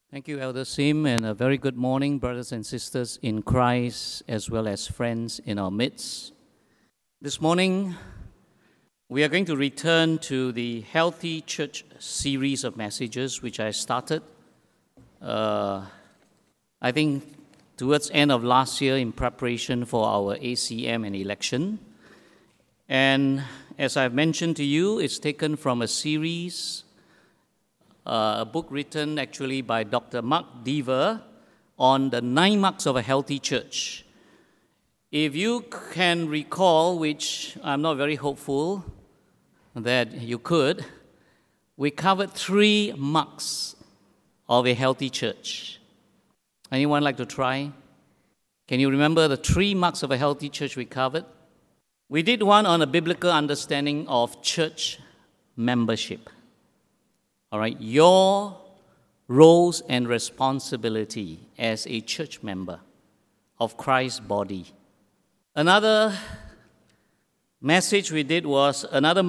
Thank you, Elder Sim, and a very good morning, brothers and sisters in Christ, as well as friends in our midst. This morning, we are going to return to the Healthy Church series of messages, which I started, I think, towards end of last year in preparation for our ACM and election. And as I've mentioned to you, it's taken from a series, a book written actually by Dr. Mark Dever on the 9 marks of a healthy church. If you can recall, which I'm not very hopeful that you could, we covered 3 marks of a healthy church. Anyone like to try? Can you remember the 3 marks of a healthy church we covered? We did one on a biblical understanding of church membership. All right, your roles and responsibility as a church member of Christ's body. Another mark we did was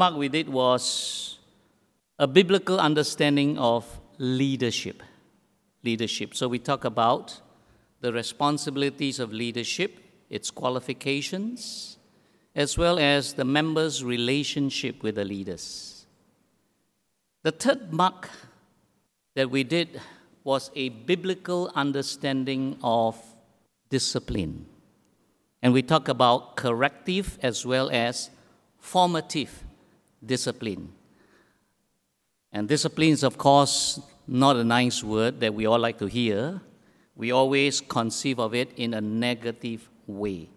a biblical understanding of leadership. So we talk about the responsibilities of leadership, its qualifications, as well as the members' relationship with the leaders. The third mark that we did was a biblical understanding of discipline. And we talk about corrective as well as formative discipline. And discipline is, of course, not a nice word that we all like to hear. We always conceive of it in a negative way.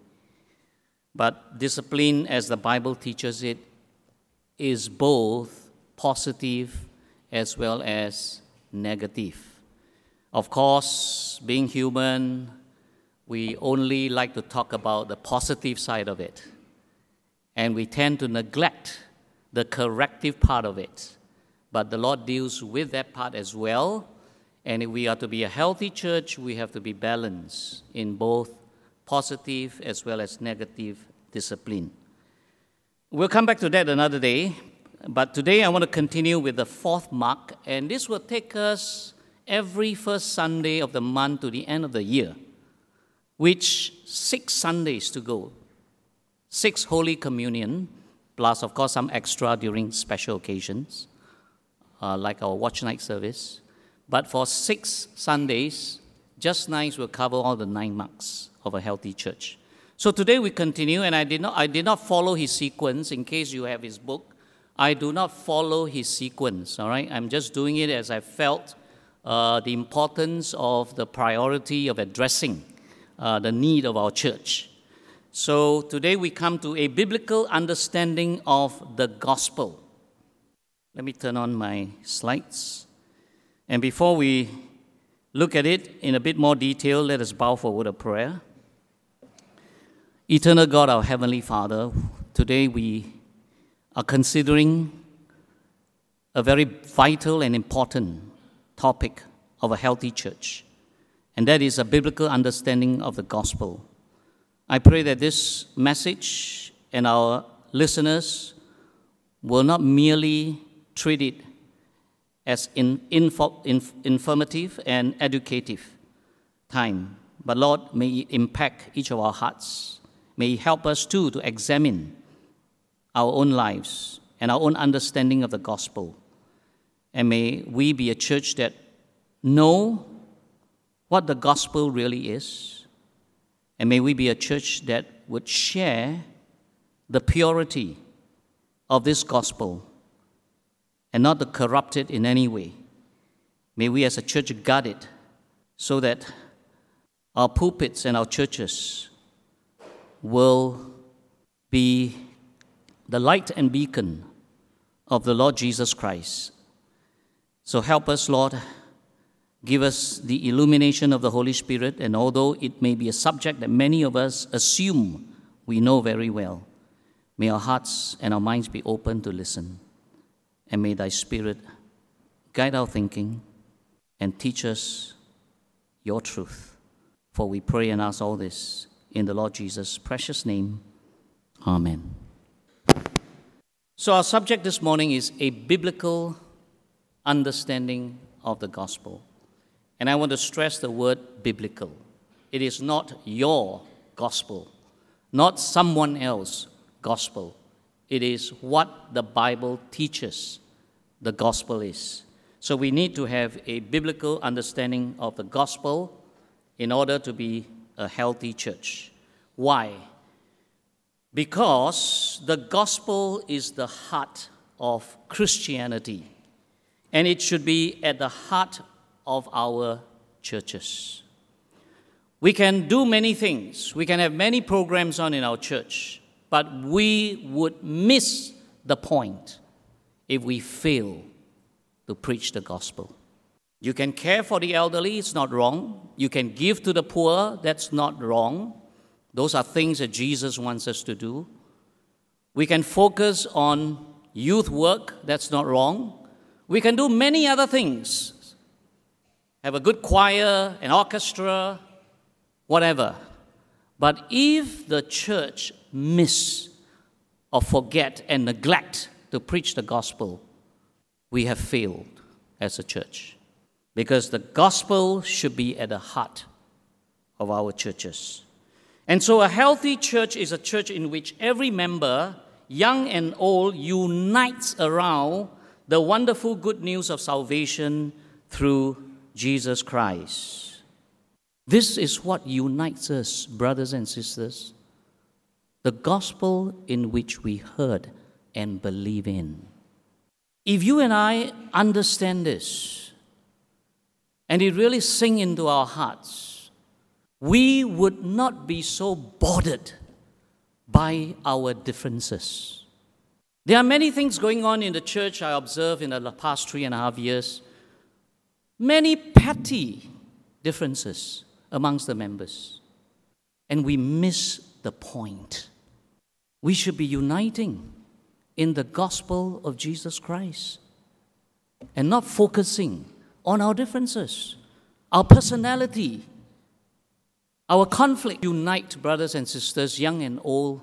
But discipline, as the Bible teaches it, is both positive as well as negative. Of course, being human, we only like to talk about the positive side of it. And we tend to neglect the corrective part of it. But the Lord deals with that part as well. And if we are to be a healthy church, we have to be balanced in both positive as well as negative discipline. We'll come back to that another day. But today I want to continue with the 4th mark, and this will take us every first Sunday of the month to the end of the year, which 6 Sundays to go. 6 Holy Communion, plus of course some extra during special occasions, like our watch night service. But for 6 Sundays, just nice will cover all the 9 marks of a healthy church. So today we continue, and I did not follow his sequence. In case you have his book, I do not follow his sequence, all right? I'm just doing it as I felt the importance of the priority of addressing the need of our church. So today we come to a biblical understanding of the gospel. Let me turn on my slides. And before we look at it in a bit more detail, let us bow for a word of prayer. Eternal God, our Heavenly Father, today we are considering a very vital and important topic of a healthy church, and that is a biblical understanding of the gospel. I pray that this message and our listeners will not merely treat it as informative and educative time, but Lord, may it impact each of our hearts. May it help us too to examine our own lives and our own understanding of the gospel. And may we be a church that know what the gospel really is. And may we be a church that would share the purity of this gospel and not to corrupt it in any way. May we as a church guard it so that our pulpits and our churches will be the light and beacon of the Lord Jesus Christ. So help us, Lord. Give us the illumination of the Holy Spirit, and although it may be a subject that many of us assume we know very well, may our hearts and our minds be open to listen. And may Thy Spirit guide our thinking and teach us Your truth. For we pray and ask all this in the Lord Jesus' precious name. Amen. So our subject this morning is a biblical understanding of the gospel. And I want to stress the word biblical. It is not your gospel, not someone else's gospel. It is what the Bible teaches the gospel is. So we need to have a biblical understanding of the gospel in order to be a healthy church. Why? Because the gospel is the heart of Christianity, and it should be at the heart of our churches. We can do many things. We can have many programs on in our church, but we would miss the point if we fail to preach the gospel. You can care for the elderly, it's not wrong. You can give to the poor, that's not wrong. Those are things that Jesus wants us to do. We can focus on youth work, that's not wrong. We can do many other things. Have a good choir, an orchestra, whatever. But if the church miss or forget and neglect to preach the gospel, we have failed as a church. Because the gospel should be at the heart of our churches. And so a healthy church is a church in which every member, young and old, unites around the wonderful good news of salvation through Jesus Christ. This is what unites us, brothers and sisters. The gospel in which we heard and believe in. If you and I understand this, and it really sink into our hearts, we would not be so bothered by our differences. There are many things going on in the church I observed in the past 3.5 years. Many petty differences amongst the members. And we miss the point. We should be uniting in the gospel of Jesus Christ and not focusing on our differences, our personality, our conflict. Unite, brothers and sisters, young and old,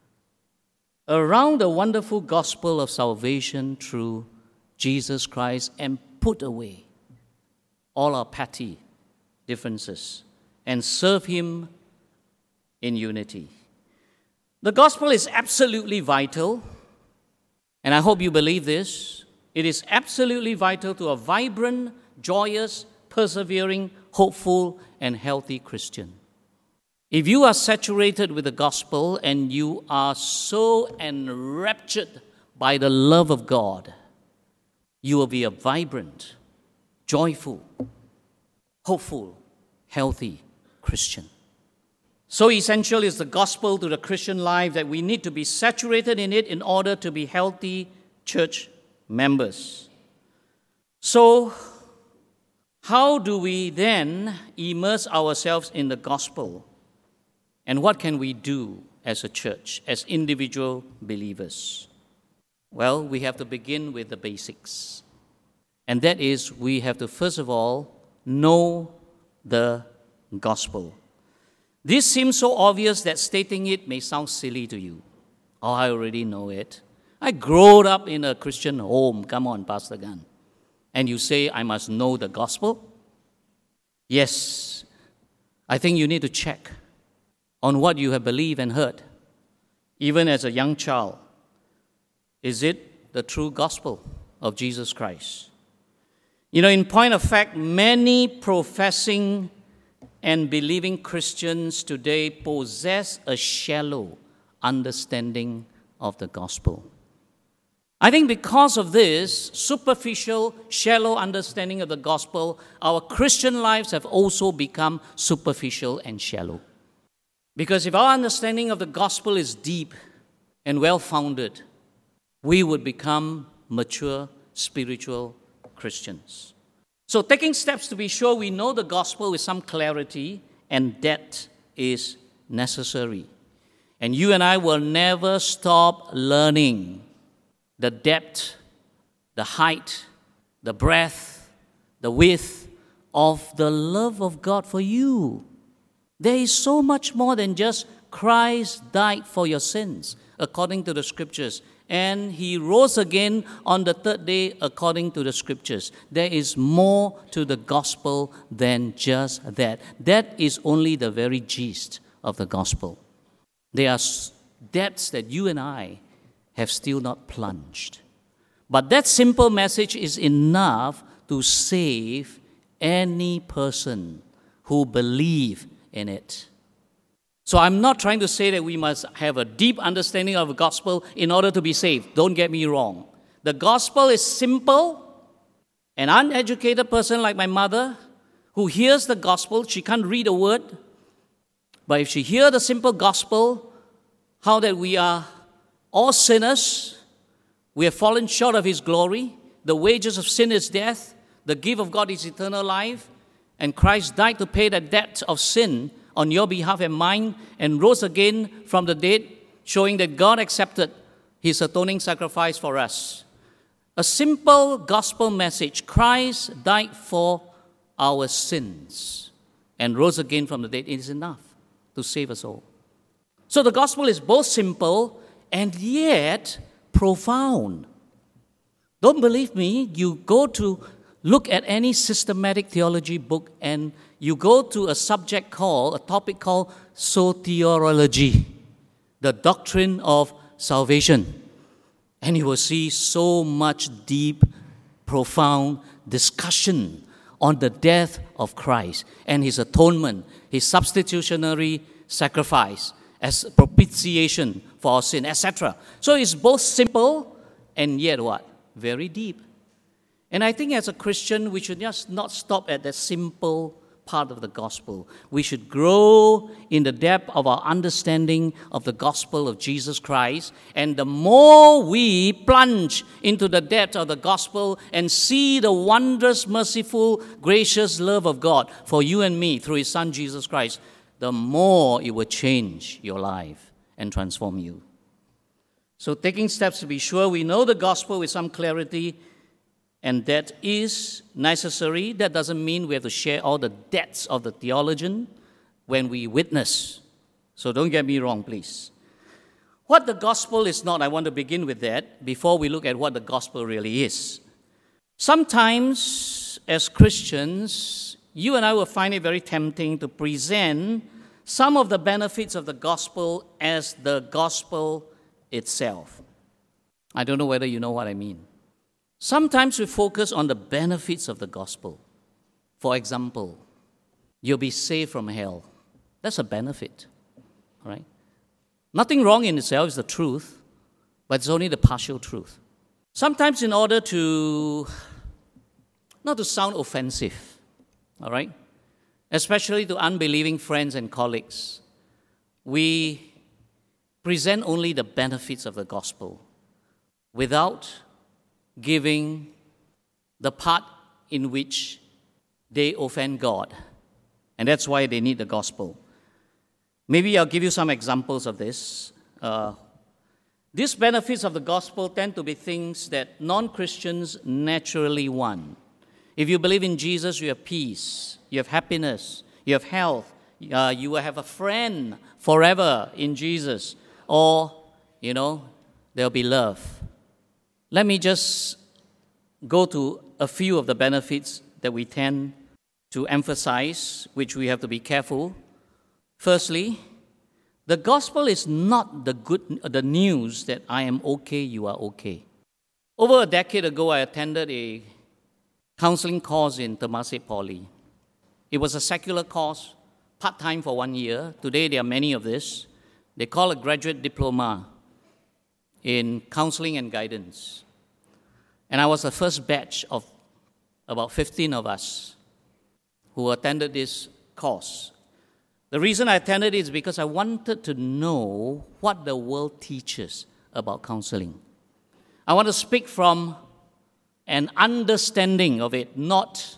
around the wonderful gospel of salvation through Jesus Christ and put away all our petty differences and serve Him in unity. The gospel is absolutely vital, and I hope you believe this. It is absolutely vital to a vibrant, joyous, persevering, hopeful, and healthy Christian. If you are saturated with the gospel and you are so enraptured by the love of God, you will be a vibrant, joyful, hopeful, healthy Christian. So essential is the gospel to the Christian life that we need to be saturated in it in order to be healthy church members. So, how do we then immerse ourselves in the gospel? And what can we do as a church, as individual believers? Well, we have to begin with the basics. And that is, we have to first of all know the gospel. This seems so obvious that stating it may sound silly to you. Oh, I already know it. I grew up in a Christian home. Come on, Pastor Gan. And you say, I must know the gospel? Yes. I think you need to check on what you have believed and heard, even as a young child. Is it the true gospel of Jesus Christ? You know, in point of fact, many professing and believing Christians today possess a shallow understanding of the gospel. I think because of this superficial, shallow understanding of the gospel, our Christian lives have also become superficial and shallow. Because if our understanding of the gospel is deep and well-founded, we would become mature, spiritual Christians. So taking steps to be sure we know the gospel with some clarity and depth is necessary. And you and I will never stop learning the depth, the height, the breadth, the width of the love of God for you. There is so much more than just Christ died for your sins, according to the scriptures, and he rose again on the third day according to the scriptures. There is more to the gospel than just that. That is only the very gist of the gospel. There are depths that you and I have still not plunged. But that simple message is enough to save any person who believes in it. So I'm not trying to say that we must have a deep understanding of the gospel in order to be saved. Don't get me wrong. The gospel is simple. An uneducated person like my mother who hears the gospel, she can't read a word. But if she hears the simple gospel, how that we are all sinners, we have fallen short of His glory, the wages of sin is death, the gift of God is eternal life, and Christ died to pay the debt of sin on your behalf and mine, and rose again from the dead, showing that God accepted His atoning sacrifice for us. A simple gospel message: Christ died for our sins and rose again from the dead. It is enough to save us all. So the gospel is both simple and yet profound. Don't believe me? You go to look at any systematic theology book and you go to a topic called soteriology, the doctrine of salvation, and you will see so much deep, profound discussion on the death of Christ and His atonement, His substitutionary sacrifice as propitiation for our sin, etc. So it's both simple and yet what? Very deep. And I think as a Christian, we should just not stop at that simple part of the gospel. We should grow in the depth of our understanding of the gospel of Jesus Christ. And the more we plunge into the depth of the gospel and see the wondrous, merciful, gracious love of God for you and me through His Son Jesus Christ, the more it will change your life and transform you. So taking steps to be sure we know the gospel with some clarity, and that is necessary. That doesn't mean we have to share all the depths of the theologian when we witness. So don't get me wrong, please. What the gospel is not, I want to begin with that before we look at what the gospel really is. Sometimes, as Christians, you and I will find it very tempting to present some of the benefits of the gospel as the gospel itself. I don't know whether you know what I mean. Sometimes we focus on the benefits of the gospel. For example, you'll be saved from hell. That's a benefit, right? Nothing wrong in itself, it's the truth, but it's only the partial truth. Sometimes in order to, not to sound offensive, all right, especially to unbelieving friends and colleagues, we present only the benefits of the gospel without giving the part in which they offend God. And that's why they need the gospel. Maybe I'll give you some examples of this. These benefits of the gospel tend to be things that non-Christians naturally want. If you believe in Jesus, you have peace, you have happiness, you have health, you will have a friend forever in Jesus, or, there'll be love. Let me just go to a few of the benefits that we tend to emphasize, which we have to be careful. Firstly, the gospel is not the news that I am okay, you are okay. Over a decade ago, I attended a counseling course in Temasek Poly. It was a secular course, part-time for 1 year. Today, there are many of this. They call it graduate diploma in counseling and guidance. And I was the first batch of about 15 of us who attended this course. The reason I attended it is because I wanted to know what the world teaches about counseling. I want to speak from an understanding of it, not,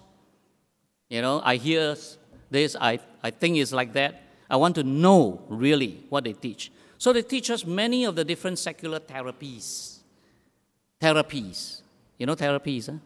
I hear this, I think it's like that. I want to know really what they teach. So they teach us many of the different secular therapies. Therapies. You know therapies, huh?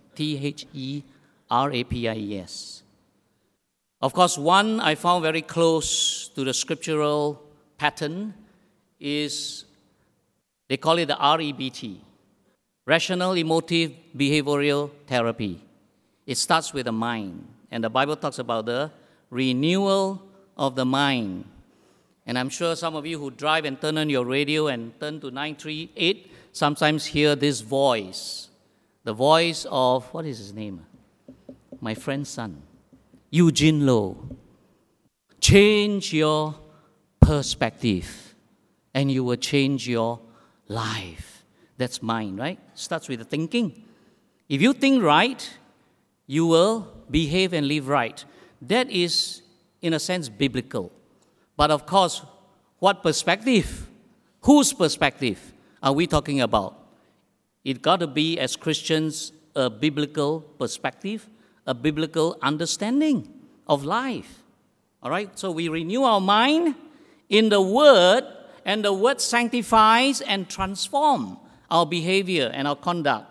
Therapies. Of course, one I found very close to the scriptural pattern is They call it the REBT, Rational Emotive Behavioral Therapy. It starts with the mind. And the Bible talks about the renewal of the mind. And I'm sure some of you who drive and turn on your radio and turn to 938 sometimes hear this voice. The voice of, what is his name? My friend's son, Eugene Lowe. Change your perspective and you will change your life. That's mind, right? Starts with the thinking. If you think right, you will behave and live right. That is, in a sense, biblical. But of course, what perspective? Whose perspective are we talking about? It got to be, as Christians, a biblical perspective, a biblical understanding of life. All right? So we renew our mind in the Word, and the Word sanctifies and transforms our behavior and our conduct.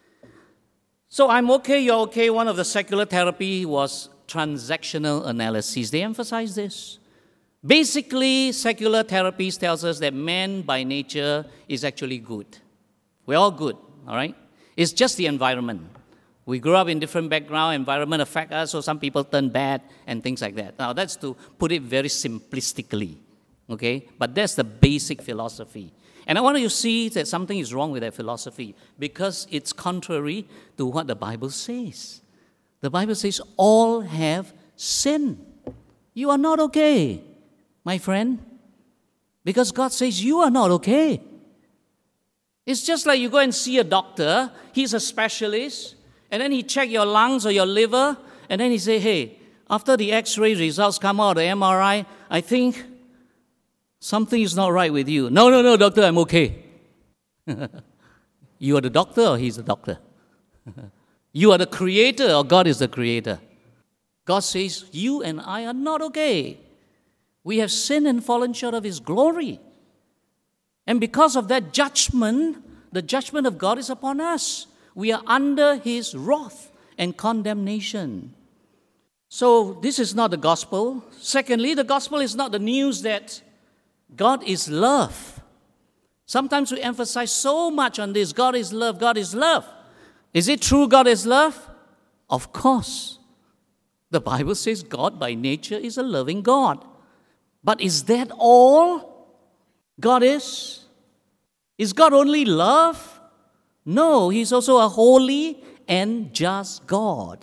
So I'm okay, you're okay. One of the secular therapy was transactional analysis. They emphasize this. Basically, secular therapies tells us that man by nature is actually good. We're all good, all right? It's just the environment. We grew up in different background, environment affect us, so some people turn bad and things like that. Now, that's to put it very simplistically, okay? But that's the basic philosophy. And I want you to see that something is wrong with that philosophy because it's contrary to what the Bible says. The Bible says all have sinned. You are not okay, my friend, because God says you are not okay. It's just like you go and see a doctor, he's a specialist, and then he check your lungs or your liver, and then he say, hey, after the x-ray results come out, the MRI, I think something is not right with you. No, doctor, I'm okay. You are the doctor or he's the doctor? You are the creator or God is the creator? God says, you and I are not okay. We have sinned and fallen short of His glory. And because of that judgment, the judgment of God is upon us. We are under His wrath and condemnation. So this is not the gospel. Secondly, the gospel is not the news that God is love. Sometimes we emphasize so much on this. God is love, God is love. Is it true God is love? Of course. The Bible says God by nature is a loving God. But is that all God is? Is God only love? No, He's also a holy and just God.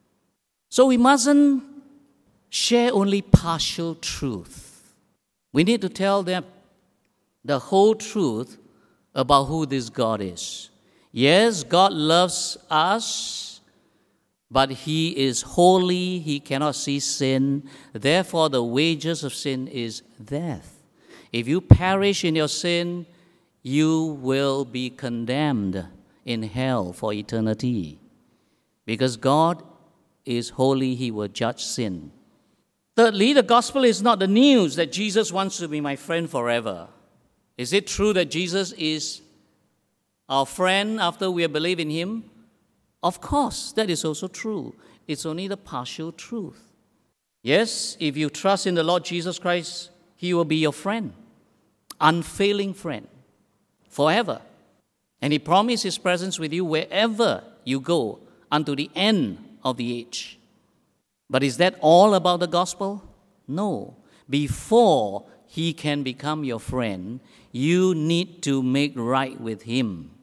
So we mustn't share only partial truth. We need to tell them the whole truth about who this God is. Yes, God loves us, but He is holy. He cannot see sin. Therefore, the wages of sin is death. If you perish in your sin, you will be condemned in hell for eternity. Because God is holy, He will judge sin. Thirdly, the gospel is not the news that Jesus wants to be my friend forever. Is it true that Jesus is our friend after we have believed in Him? Of course, that is also true. It's only the partial truth. Yes, if you trust in the Lord Jesus Christ, He will be your friend, unfailing friend, forever. And He promised His presence with you wherever you go unto the end of the age. But is that all about the gospel? No. Before He can become your friend, you need to make right with Him.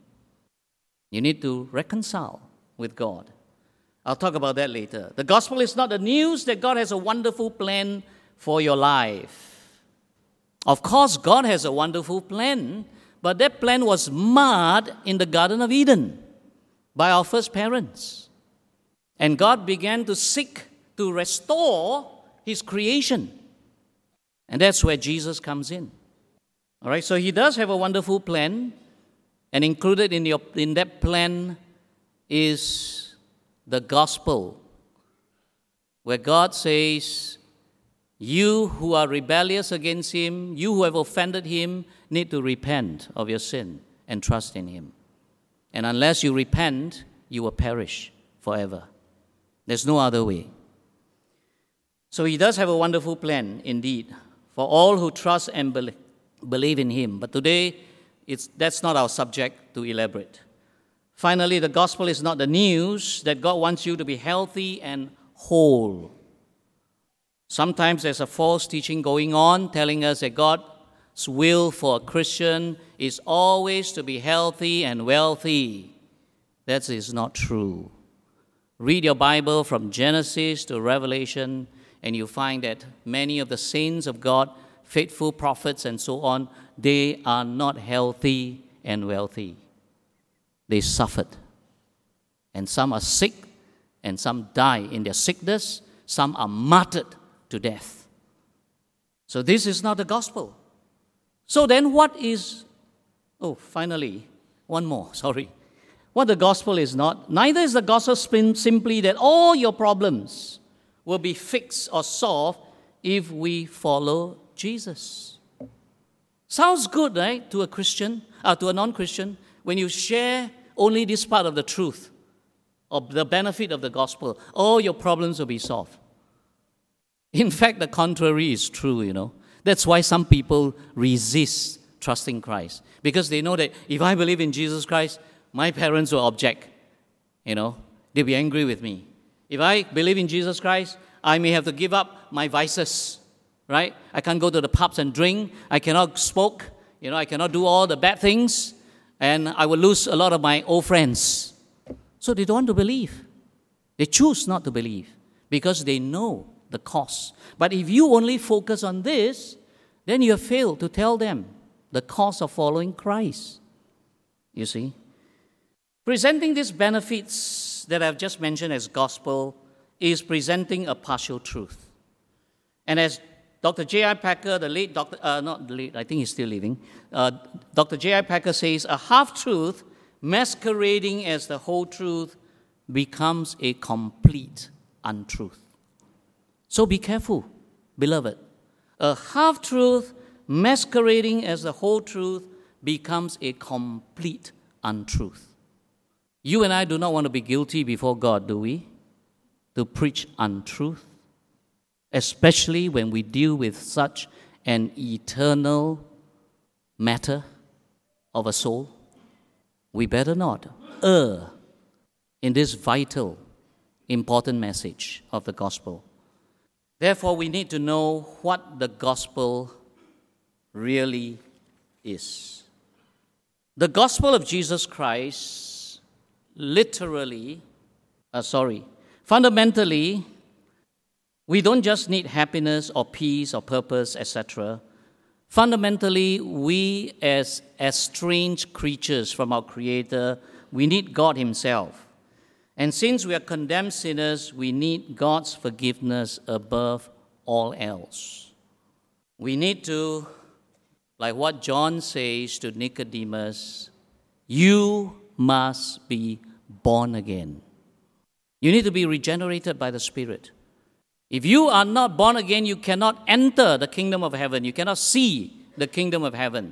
You need to reconcile with God. I'll talk about that later. The gospel is not the news that God has a wonderful plan for your life. Of course, God has a wonderful plan, but that plan was marred in the Garden of Eden by our first parents. And God began to seek to restore His creation. And that's where Jesus comes in. All right, so He does have a wonderful plan, and included in that plan is the gospel, where God says, you who are rebellious against Him, you who have offended Him, need to repent of your sin and trust in Him. And unless you repent, you will perish forever. There's no other way. So He does have a wonderful plan, indeed, for all who trust and believe in Him. But today, That's not our subject to elaborate. Finally, the gospel is not the news that God wants you to be healthy and whole. Sometimes there's a false teaching going on telling us that God's will for a Christian is always to be healthy and wealthy. That is not true. Read your Bible from Genesis to Revelation, and you find that many of the saints of God, faithful prophets and so on, they are not healthy and wealthy. They suffered. And some are sick, and some die in their sickness. Some are martyred to death. So this is not the gospel. So then what is... finally, one more, sorry. What the gospel is not, neither is the gospel simply that all your problems will be fixed or solved if we follow Jesus. Sounds good, right, to a Christian, to a non-Christian, when you share only this part of the truth, of the benefit of the gospel, all your problems will be solved. In fact, the contrary is true, That's why some people resist trusting Christ, because they know that if I believe in Jesus Christ, my parents will object, they'll be angry with me. If I believe in Jesus Christ, I may have to give up my vices, right? I can't go to the pubs and drink. I cannot smoke. I cannot do all the bad things. And I will lose a lot of my old friends. So they don't want to believe. They choose not to believe because they know the cost. But if you only focus on this, then you have failed to tell them the cost of following Christ. You see? Presenting these benefits that I've just mentioned as gospel is presenting a partial truth. And as Dr. J.I. Packer, the late doctor, not late, I think he's still living, Dr. J.I. Packer says, a half-truth masquerading as the whole truth becomes a complete untruth. So be careful, beloved. A half-truth masquerading as the whole truth becomes a complete untruth. You and I do not want to be guilty before God, do we? To preach untruth, especially when we deal with such an eternal matter of a soul. We better not err in this vital, important message of the gospel. Therefore, we need to know what the gospel really is. The gospel of Jesus Christ fundamentally, we don't just need happiness or peace or purpose, etc. Fundamentally, we as estranged creatures from our Creator, we need God Himself. And since we are condemned sinners, we need God's forgiveness above all else. We need to, like what John says to Nicodemus, you must be born again. You need to be regenerated by the Spirit. If you are not born again, you cannot enter the kingdom of heaven. You cannot see the kingdom of heaven.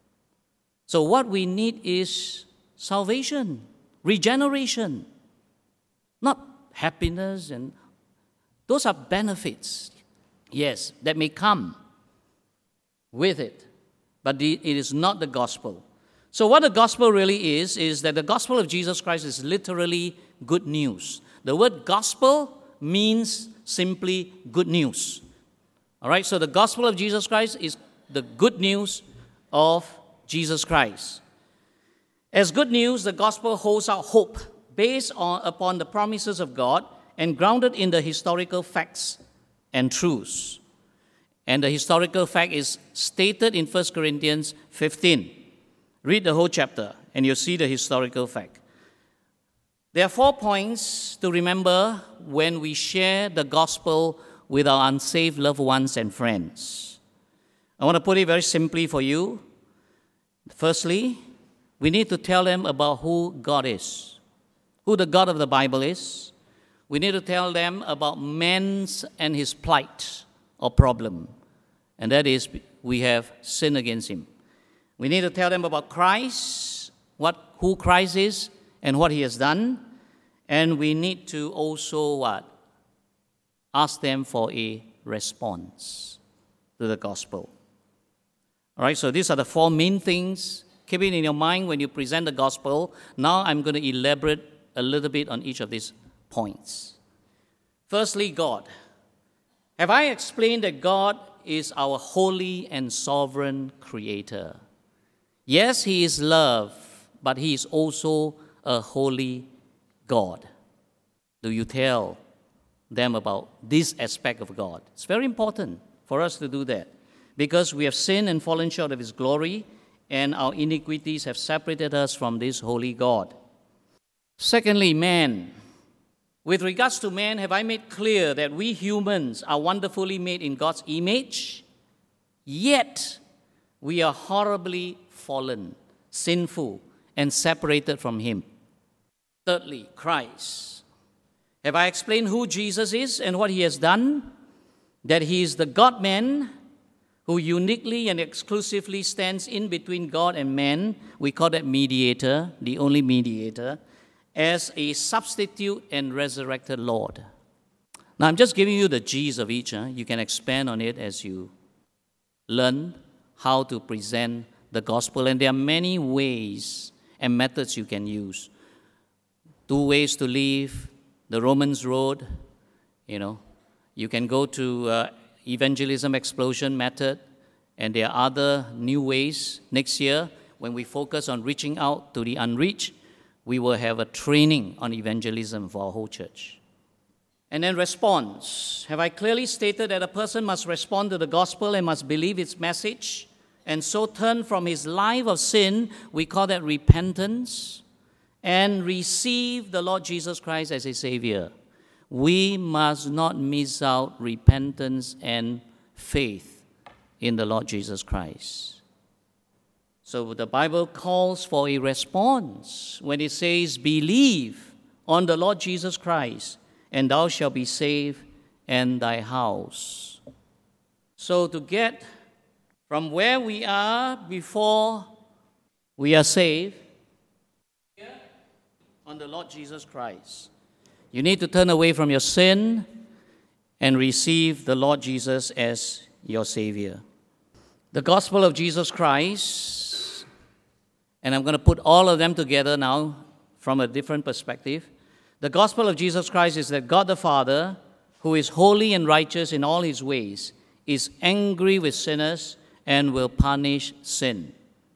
So what we need is salvation, regeneration, not happiness, and those are benefits, yes, that may come with it, but it is not the gospel. So what the gospel really is that the gospel of Jesus Christ is literally good news. The word gospel means simply good news. All right, so the gospel of Jesus Christ is the good news of Jesus Christ. As good news, the gospel holds out hope based upon the promises of God and grounded in the historical facts and truths. And the historical fact is stated in 1 Corinthians 15. Read the whole chapter and you'll see the historical fact. There are 4 points to remember when we share the gospel with our unsaved loved ones and friends. I want to put it very simply for you. Firstly, we need to tell them about who God is, who the God of the Bible is. We need to tell them about man's and his plight or problem, and that is we have sinned against him. We need to tell them about Christ, who Christ is and what he has done, and we need to also ask them for a response to the gospel. All right, so these are the 4 main things Keep it in your mind when you present the gospel. Now I'm going to elaborate a little bit on each of these points. Firstly, God. Have I explained that God is our holy and sovereign creator? Yes, He is love, but He is also a holy God. Do you tell them about this aspect of God? It's very important for us to do that because we have sinned and fallen short of His glory, and our iniquities have separated us from this holy God. Secondly, man. With regards to man, have I made clear that we humans are wonderfully made in God's image, yet we are horribly fallen, sinful, and separated from Him? Thirdly, Christ. Have I explained who Jesus is and what He has done? That He is the God-man who uniquely and exclusively stands in between God and man. We call that mediator, the only mediator, as a substitute and resurrected Lord. Now, I'm just giving you the G's of each. You can expand on it as you learn how to present the gospel. And there are many ways and methods you can use. 2 ways to live, the Romans Road, You can go to evangelism explosion method, and there are other new ways. Next year, when we focus on reaching out to the unreached, we will have a training on evangelism for our whole church. And then response. Have I clearly stated that a person must respond to the gospel and must believe its message and so turn from his life of sin, we call that repentance, and receive the Lord Jesus Christ as His Savior? We must not miss out repentance and faith in the Lord Jesus Christ. So the Bible calls for a response when it says, believe on the Lord Jesus Christ, and thou shalt be saved and thy house. So to get from where we are before we are saved, on the Lord Jesus Christ, you need to turn away from your sin and receive the Lord Jesus as your Savior. The gospel of Jesus Christ, and I'm going to put all of them together now from a different perspective. The gospel of Jesus Christ is that God the Father, who is holy and righteous in all His ways, is angry with sinners and will punish sin.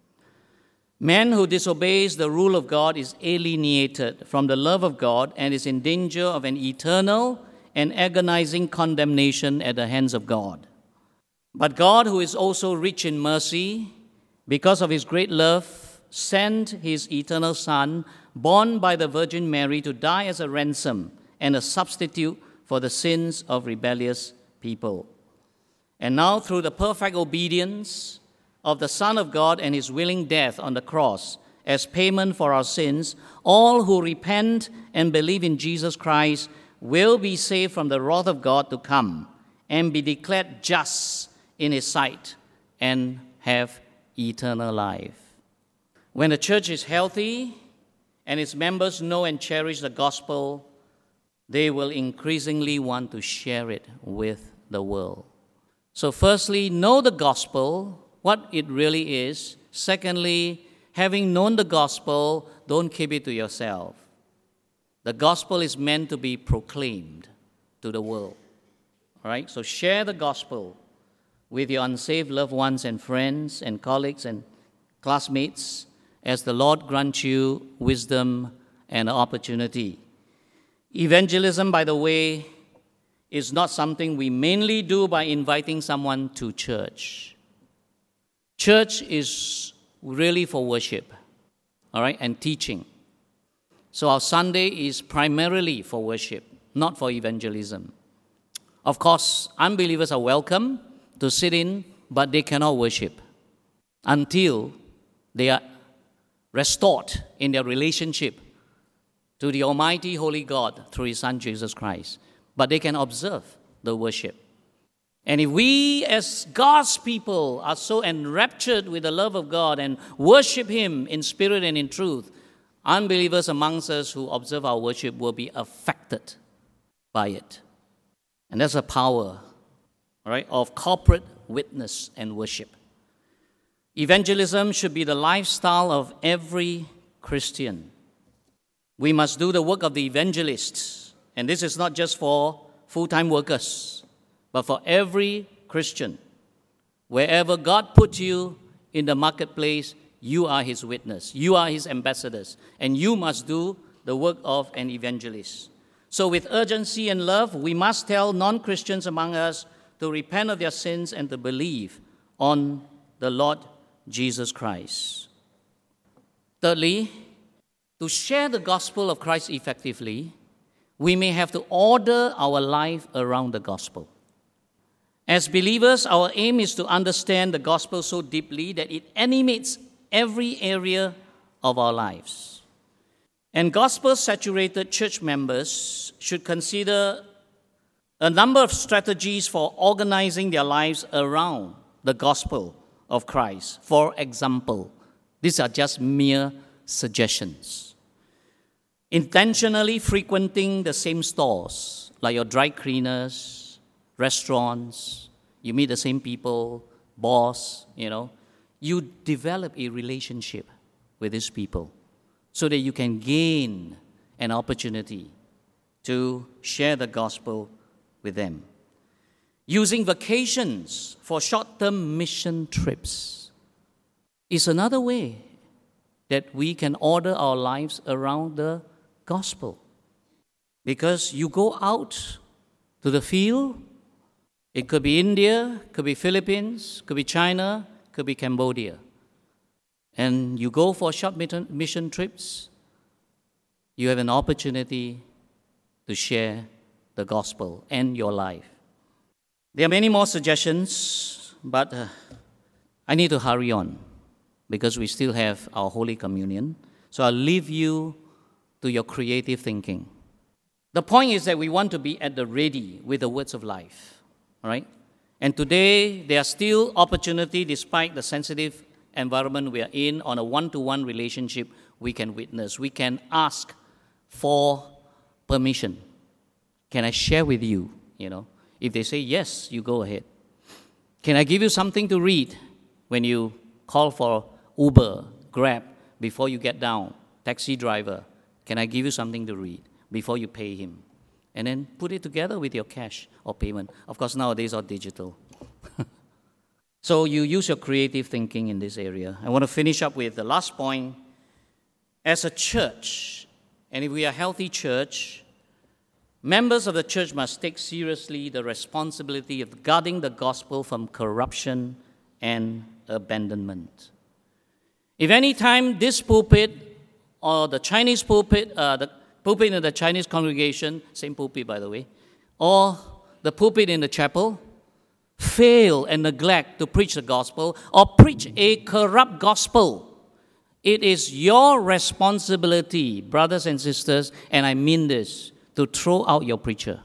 Man who disobeys the rule of God is alienated from the love of God and is in danger of an eternal and agonizing condemnation at the hands of God. But God, who is also rich in mercy, because of His great love, sent His eternal Son, born by the Virgin Mary, to die as a ransom and a substitute for the sins of rebellious people. And now, through the perfect obedience of the Son of God and His willing death on the cross as payment for our sins, all who repent and believe in Jesus Christ will be saved from the wrath of God to come and be declared just in His sight and have eternal life. When the church is healthy and its members know and cherish the gospel, they will increasingly want to share it with the world. So firstly, know the gospel, what it really is. Secondly, having known the gospel, don't keep it to yourself. The gospel is meant to be proclaimed to the world. All right? So share the gospel with your unsaved loved ones and friends and colleagues and classmates as the Lord grants you wisdom and opportunity. Evangelism, by the way, is not something we mainly do by inviting someone to church. Church is really for worship, all right, and teaching. So our Sunday is primarily for worship, not for evangelism. Of course, unbelievers are welcome to sit in, but they cannot worship until they are restored in their relationship to the Almighty Holy God through His Son Jesus Christ. But they can observe the worship. And if we as God's people are so enraptured with the love of God and worship Him in spirit and in truth, unbelievers amongst us who observe our worship will be affected by it. And that's a power, all right, of corporate witness and worship. Evangelism should be the lifestyle of every Christian. We must do the work of the evangelists. And this is not just for full-time workers, but for every Christian. Wherever God puts you in the marketplace, you are His witness. You are His ambassadors. And you must do the work of an evangelist. So with urgency and love, we must tell non-Christians among us to repent of their sins and to believe on the Lord Jesus Christ. Thirdly, to share the gospel of Christ effectively, we may have to order our life around the gospel. As believers, our aim is to understand the gospel so deeply that it animates every area of our lives. And gospel-saturated church members should consider a number of strategies for organizing their lives around the gospel of Christ. For example, these are just mere suggestions. Intentionally frequenting the same stores, like your dry cleaners, restaurants, you meet the same people, boss, you develop a relationship with these people so that you can gain an opportunity to share the gospel with them. Using vacations for short-term mission trips is another way that we can order our lives around the gospel. Because you go out to the field, it could be India, could be Philippines, could be China, could be Cambodia. And you go for short mission trips, you have an opportunity to share the gospel and your life. There are many more suggestions, but I need to hurry on because we still have our Holy Communion. So I'll leave you to your creative thinking. The point is that we want to be at the ready with the words of life, all right? And today, there are still opportunities, despite the sensitive environment we are in, on a one-to-one relationship we can witness. We can ask for permission. Can I share with you, If they say yes, you go ahead. Can I give you something to read when you call for Uber, Grab, before you get down, taxi driver? Can I give you something to read before you pay him? And then put it together with your cash or payment. Of course, nowadays all digital. So you use your creative thinking in this area. I want to finish up with the last point. As a church, and if we are a healthy church, members of the church must take seriously the responsibility of guarding the gospel from corruption and abandonment. If any time this pulpit or the Chinese pulpit, the pulpit in the Chinese congregation, same pulpit by the way, or the pulpit in the chapel, fail and neglect to preach the gospel or preach a corrupt gospel, it is your responsibility, brothers and sisters, and I mean this, to throw out your preacher.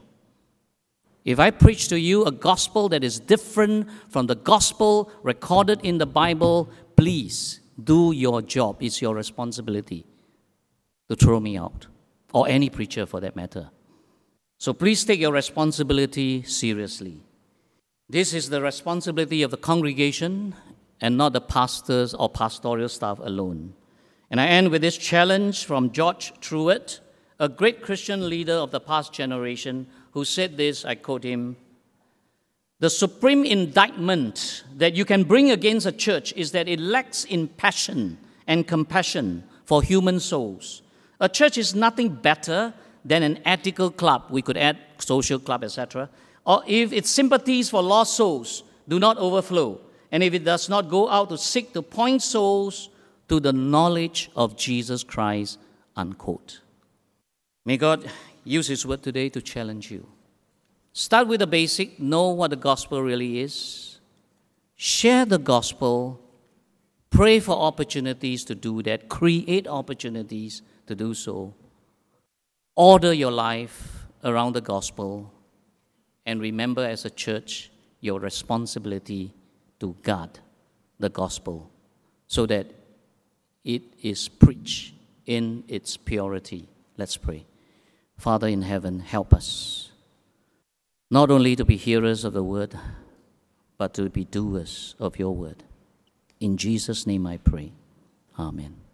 If I preach to you a gospel that is different from the gospel recorded in the Bible, please do your job. It's your responsibility to throw me out, or any preacher for that matter. So please take your responsibility seriously. This is the responsibility of the congregation and not the pastors or pastoral staff alone. And I end with this challenge from George Truett, a great Christian leader of the past generation, who said this, I quote him, "The supreme indictment that you can bring against a church is that it lacks in passion and compassion for human souls. A church is nothing better than an ethical club," we could add social club, etc., "or if its sympathies for lost souls do not overflow, and if it does not go out to seek to point souls to the knowledge of Jesus Christ," unquote. May God use His word today to challenge you. Start with the basic, know what the gospel really is. Share the gospel. Pray for opportunities to do that. Create opportunities to do so. Order your life around the gospel. And remember, as a church, your responsibility to guard the gospel so that it is preached in its purity. Let's pray. Father in heaven, help us not only to be hearers of the word, but to be doers of your word. In Jesus' name I pray. Amen.